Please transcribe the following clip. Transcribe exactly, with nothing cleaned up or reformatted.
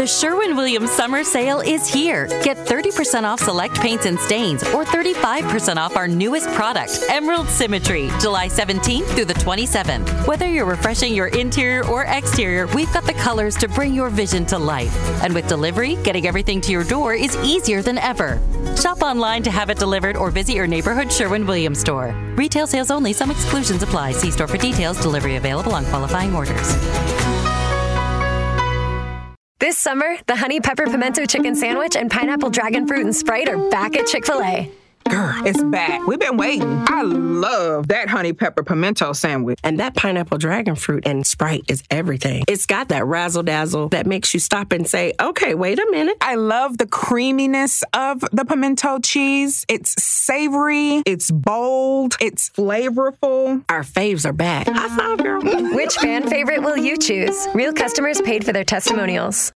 The Sherwin-Williams Summer Sale is here. Get thirty percent off select paints and stains or thirty-five percent off our newest product, Emerald Symmetry, July seventeenth through the twenty-seventh. Whether you're refreshing your interior or exterior, we've got the colors to bring your vision to life. And with delivery, getting everything to your door is easier than ever. Shop online to have it delivered or visit your neighborhood Sherwin-Williams store. Retail sales only. Some exclusions apply. See store for details. Delivery available on qualifying orders. This summer, the Honey Pepper Pimento Chicken Sandwich and Pineapple Dragon Fruit and Sprite are back at Chick-fil-A. Girl, it's back. We've been waiting. I love that Honey Pepper Pimento Sandwich. And that Pineapple Dragon Fruit and Sprite is everything. It's got that razzle-dazzle that makes you stop and say, okay, wait a minute. I love the creaminess of the pimento cheese. It's savory. It's bold. It's flavorful. Our faves are back. High five, girl. Which fan favorite will you choose? Real customers paid for their testimonials.